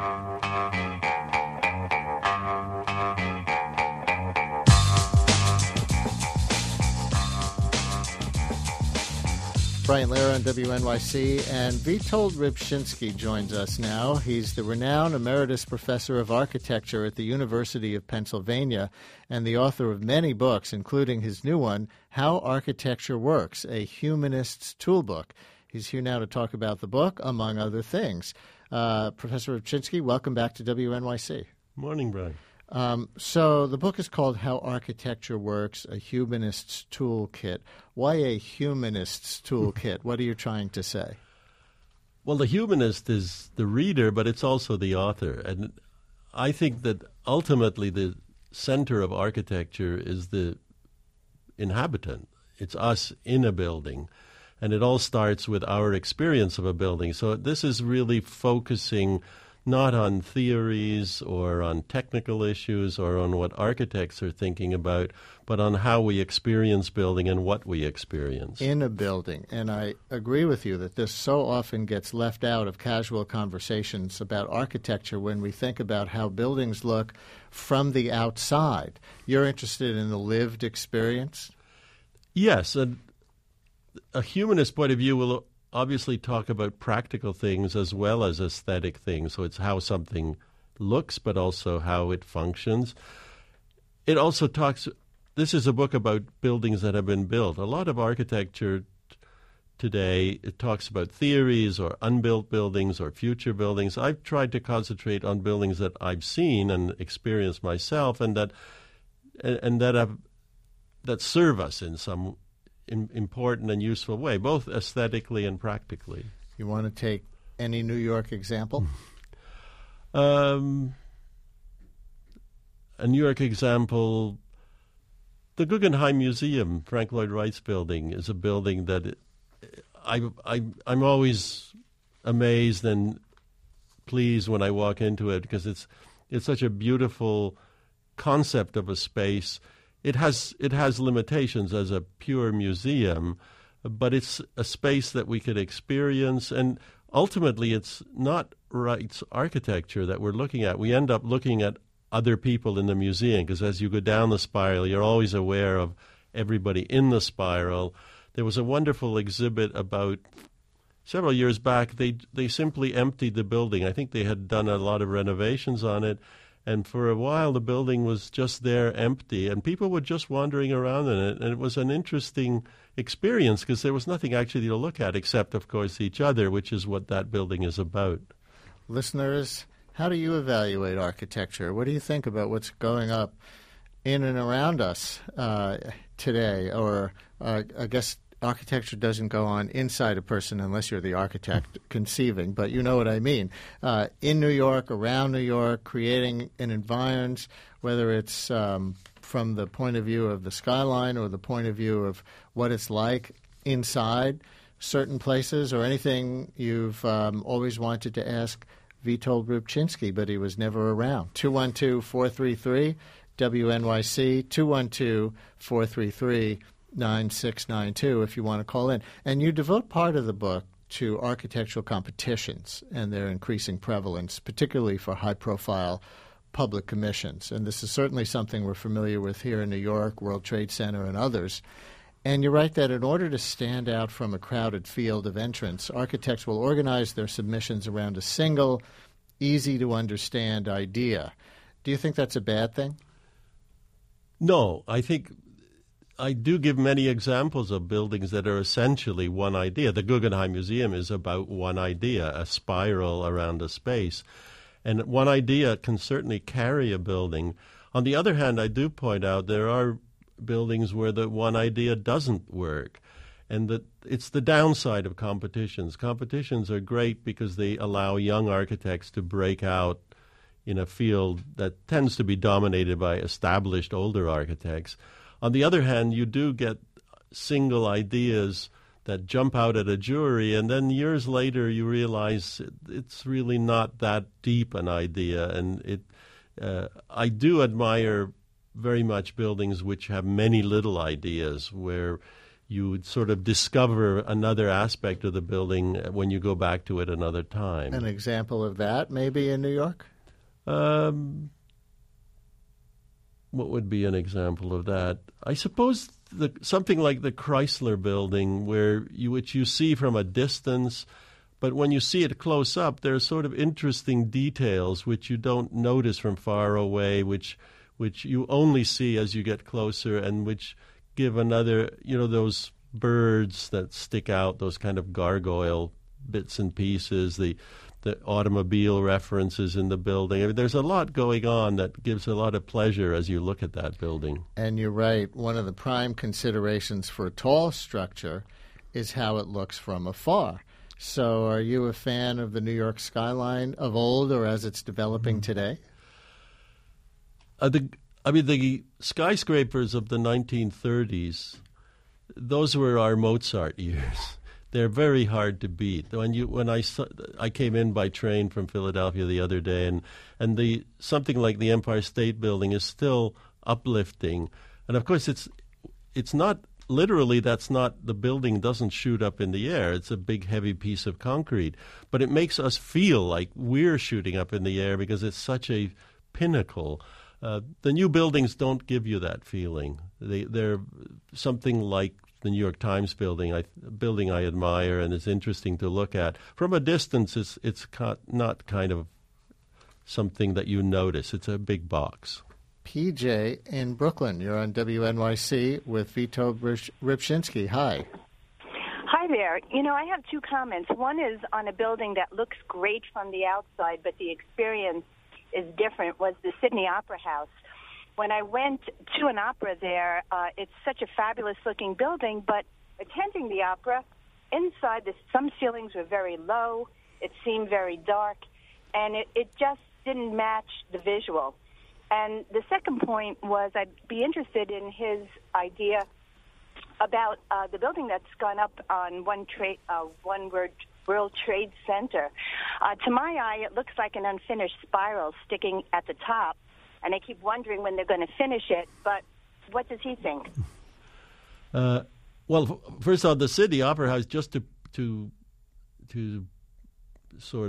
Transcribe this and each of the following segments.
Brian Lehrer on WNYC, and Witold Rybczynski joins us now. He's the renowned emeritus professor of architecture at the University of Pennsylvania and the author of many books, including his new one, How Architecture Works, a Humanist's Toolbook. He's here now to talk about the book, among other things. Professor Rybczynski, welcome back to WNYC. Morning, Brian. So the book is called How Architecture Works, a Humanist's Toolkit. Why a Humanist's Toolkit? What are you trying to say? Well, the humanist is the reader, but it's also the author. And I think that ultimately the center of architecture is the inhabitant. It's us in a building. And it all starts with our experience of a building. So this is really focusing not on theories or on technical issues or on what architects are thinking about, but on how we experience building and what we experience. In a building. And I agree with you that this so often gets left out of casual conversations about architecture when we think about how buildings look from the outside. You're interested in the lived experience? Yes. And a humanist point of view will obviously talk about practical things as well as aesthetic things. So it's how something looks, but also how it functions. It also talks, this is a book about buildings that have been built. A lot of architecture today, it talks about theories or unbuilt buildings or future buildings. I've tried to concentrate on buildings that I've seen and experienced myself and that serve us in some important and useful way, both aesthetically and practically. You want to take any New York example? A New York example, the Guggenheim Museum, Frank Lloyd Wright's building, is a building that I'm always amazed and pleased when I walk into it because it's such a beautiful concept of a space. It has limitations as a pure museum, but it's a space that we could experience. And ultimately, it's not Wright's architecture that we're looking at. We end up looking at other people in the museum because as you go down the spiral, you're always aware of everybody in the spiral. There was a wonderful exhibit about several years back. They simply emptied the building. I think they had done a lot of renovations on it. And for a while, the building was just there empty, and people were just wandering around in it. And it was an interesting experience because there was nothing actually to look at except, of course, each other, which is what that building is about. Listeners, how do you evaluate architecture? What do you think about what's going up in and around us today? Or I guess architecture doesn't go on inside a person unless you're the architect conceiving, but you know what I mean. In New York, around New York, creating an environment, whether it's from the point of view of the skyline or the point of view of what it's like inside certain places, or anything you've always wanted to ask Witold Rybczynski, but he was never around. 212-433-WNYC, 212-433-9692 if you want to call in. And you devote part of the book to architectural competitions and their increasing prevalence, particularly for high-profile public commissions. And this is certainly something we're familiar with here in New York, World Trade Center, and others. And you write that in order to stand out from a crowded field of entrants, architects will organize their submissions around a single, easy-to-understand idea. Do you think that's a bad thing? No, I think I do give many examples of buildings that are essentially one idea. The Guggenheim Museum is about one idea, a spiral around a space. And one idea can certainly carry a building. On the other hand, I do point out there are buildings where the one idea doesn't work. And that it's the downside of competitions. Competitions are great because they allow young architects to break out in a field that tends to be dominated by established older architects. On the other hand, you do get single ideas that jump out at a jury, and then years later you realize it's really not that deep an idea. And I do admire very much buildings which have many little ideas where you would sort of discover another aspect of the building when you go back to it another time. An example of that, maybe in New York? What would be an example of that? I suppose something like the Chrysler Building, which you see from a distance, but when you see it close up, there are sort of interesting details which you don't notice from far away, which you only see as you get closer, and which give another, those birds that stick out, those kind of gargoyle bits and pieces, the automobile references in the building. I mean, there's a lot going on that gives a lot of pleasure as you look at that building. And you're right. One of the prime considerations for a tall structure is how it looks from afar. So are you a fan of the New York skyline of old or as it's developing today? The skyscrapers of the 1930s, those were our Mozart years. They're very hard to beat. I came in by train from Philadelphia the other day, and something like the Empire State Building is still uplifting. And of course, it's not literally. That's not, the building doesn't shoot up in the air. It's a big heavy piece of concrete, but it makes us feel like we're shooting up in the air because it's such a pinnacle. The new buildings don't give you that feeling. They're something like the New York Times building, a building I admire and is interesting to look at. From a distance, it's not kind of something that you notice. It's a big box. PJ in Brooklyn, you're on WNYC with Vito Rybczynski. Hi. Hi there. I have two comments. One is on a building that looks great from the outside, but the experience is different, was the Sydney Opera House. When I went to an opera there, it's such a fabulous-looking building, but attending the opera, inside, some ceilings were very low, it seemed very dark, and it just didn't match the visual. And the second point was I'd be interested in his idea about the building that's gone up on One World Trade Center. To my eye, it looks like an unfinished spiral sticking at the top. And I keep wondering when they're going to finish it, but what does he think? Well, first of all, the Sydney Opera House, just to sort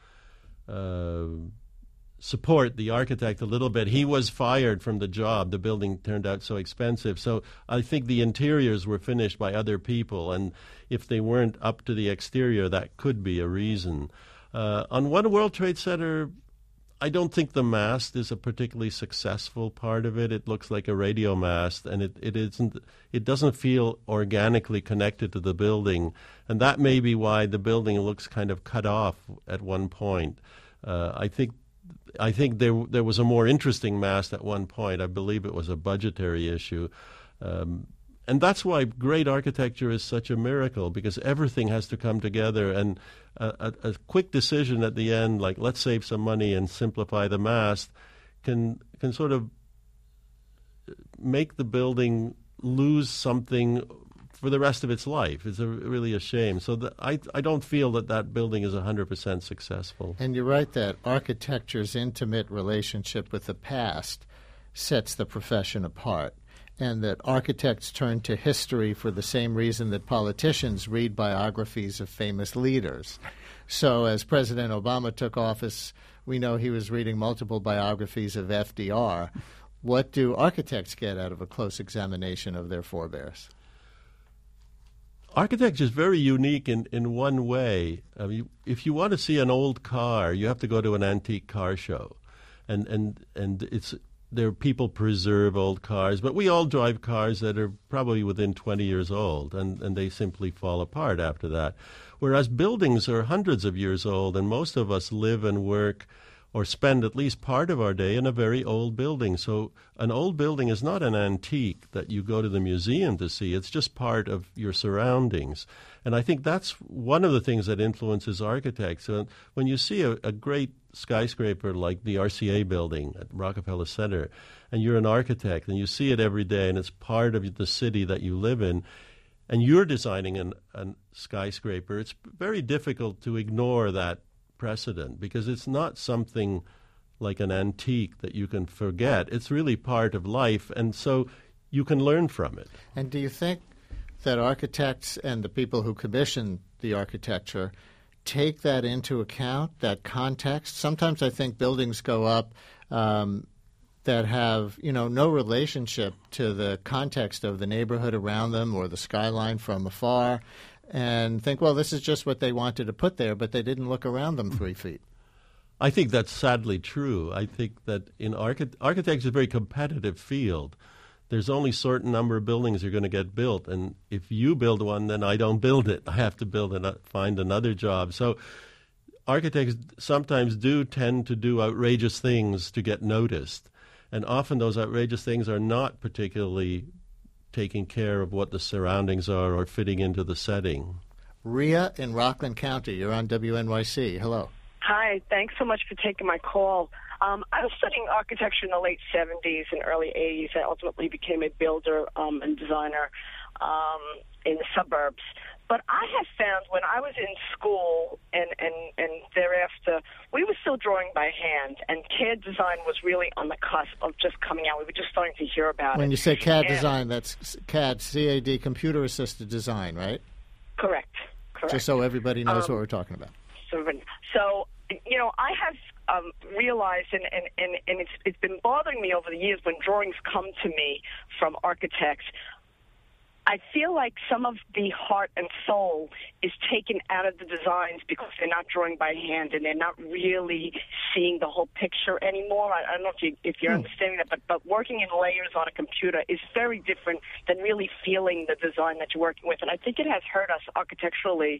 of support the architect a little bit, he was fired from the job. The building turned out so expensive. So I think the interiors were finished by other people, and if they weren't up to the exterior, that could be a reason. On One World Trade Center, I don't think the mast is a particularly successful part of it. It looks like a radio mast, and it doesn't feel organically connected to the building, and that may be why the building looks kind of cut off at one point. I think there was a more interesting mast at one point. I believe it was a budgetary issue. And that's why great architecture is such a miracle, because everything has to come together, and a quick decision at the end, like let's save some money and simplify the mast, can sort of make the building lose something for the rest of its life. It's really a shame. So I don't feel that building is 100% successful. And you're right that architecture's intimate relationship with the past sets the profession apart, and that architects turn to history for the same reason that politicians read biographies of famous leaders. So as President Obama took office, we know he was reading multiple biographies of FDR. What do architects get out of a close examination of their forebears? Architecture is very unique in one way. I mean, if you want to see an old car, you have to go to an antique car show, and people preserve old cars, but we all drive cars that are probably within 20 years old, and they simply fall apart after that. Whereas buildings are hundreds of years old, and most of us live and work or spend at least part of our day in a very old building. So an old building is not an antique that you go to the museum to see. It's just part of your surroundings. And I think that's one of the things that influences architects. So when you see a great skyscraper like the RCA building at Rockefeller Center, and you're an architect and you see it every day and it's part of the city that you live in, and you're designing a skyscraper, it's very difficult to ignore that precedent, because it's not something like an antique that you can forget. It's really part of life, and so you can learn from it. And do you think that architects and the people who commission the architecture take that into account, that context? Sometimes I think buildings go up that have, no relationship to the context of the neighborhood around them or the skyline from afar, and think, well, this is just what they wanted to put there, but they didn't look around them 3 feet. I think that's sadly true. I think that in architecture is a very competitive field. There's only a certain number of buildings that are going to get built, and if you build one, then I don't build it. I have to find another job. So architects sometimes do tend to do outrageous things to get noticed, and often those outrageous things are not particularly taking care of what the surroundings are or fitting into the setting. Rhea in Rockland County, you're on WNYC. Hello. Hi, thanks so much for taking my call. I was studying architecture in the late 70s and early 80s. I ultimately became a builder and designer in the suburbs. But I have found when I was in school and thereafter, we were still drawing by hand, and CAD design was really on the cusp of just coming out. We were just starting to hear about it. When you say CAD design, that's CAD, C-A-D, computer-assisted design, right? Correct. Just so everybody knows what we're talking about. So I have realized, and it's been bothering me over the years when drawings come to me from architects. I feel like some of the heart and soul is taken out of the designs because they're not drawing by hand and they're not really seeing the whole picture anymore. I don't know if you're understanding that, but working in layers on a computer is very different than really feeling the design that you're working with. And I think it has hurt us architecturally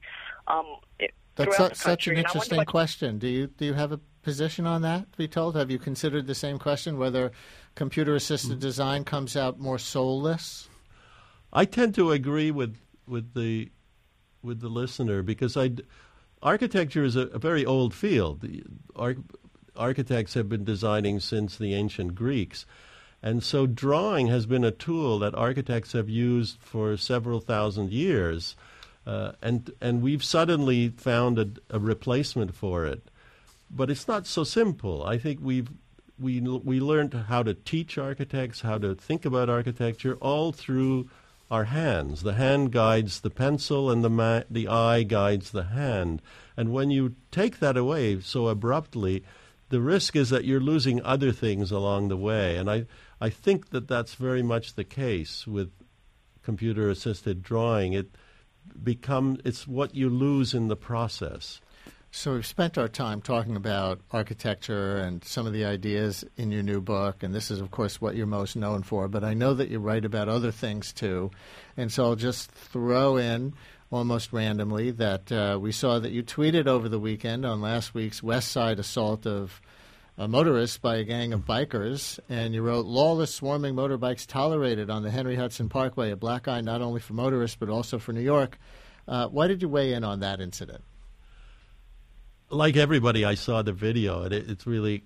That's such an interesting question. Do you have a position on that, to be told? Have you considered the same question, whether computer-assisted design comes out more soulless? I tend to agree with the listener because architecture is a very old field. Architects have been designing since the ancient Greeks, and so drawing has been a tool that architects have used for several thousand years, and we've suddenly found a replacement for it. But it's not so simple. I think we learned how to teach architects, how to think about architecture, all through our hands. The hand guides the pencil, and the eye guides the hand. And when you take that away so abruptly, the risk is that you're losing other things along the way. And I think that that's very much the case with computer-assisted drawing. It's what you lose in the process. So we've spent our time talking about architecture and some of the ideas in your new book, and this is, of course, what you're most known for, but I know that you write about other things, too. And so I'll just throw in, almost randomly, that we saw that you tweeted over the weekend on last week's West Side assault of a motorist by a gang of bikers, and you wrote, "Lawless swarming motorbikes tolerated on the Henry Hudson Parkway, a black eye not only for motorists but also for New York." Why did you weigh in on that incident? Like everybody, I saw the video, and it's really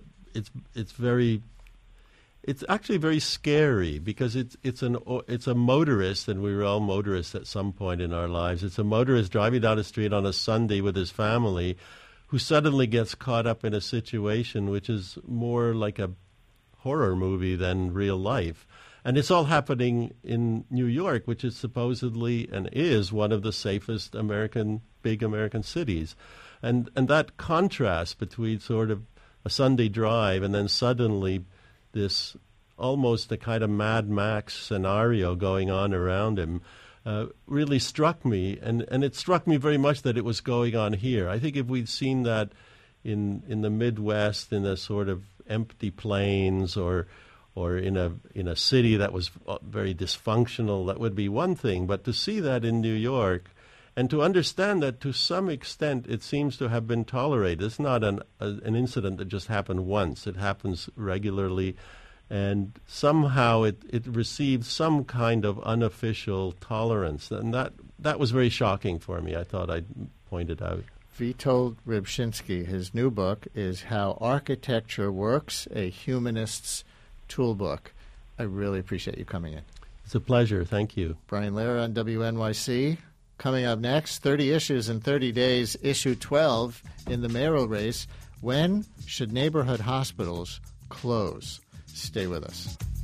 it's actually very scary because it's a motorist, and we were all motorists at some point in our lives. It's a motorist driving down the street on a Sunday with his family, who suddenly gets caught up in a situation which is more like a horror movie than real life. And it's all happening in New York, which is supposedly and is one of the safest big American cities. And that contrast between sort of a Sunday drive and then suddenly this almost a kind of Mad Max scenario going on around him really struck me. And it struck me very much that it was going on here. I think if we'd seen that in the Midwest, in a sort of empty plains or in a city that was very dysfunctional, that would be one thing. But to see that in New York, and to understand that to some extent it seems to have been tolerated. It's not an incident that just happened once. It happens regularly, and somehow it received some kind of unofficial tolerance. And that was very shocking for me. I thought I'd point it out. Witold Rybczynski, his new book is How Architecture Works, a Humanist's Toolbook. I really appreciate you coming in. It's a pleasure. Thank you. Brian Lehrer on WNYC. Coming up next, 30 Issues in 30 Days, Issue 12 in the mayoral race. When should neighborhood hospitals close? Stay with us.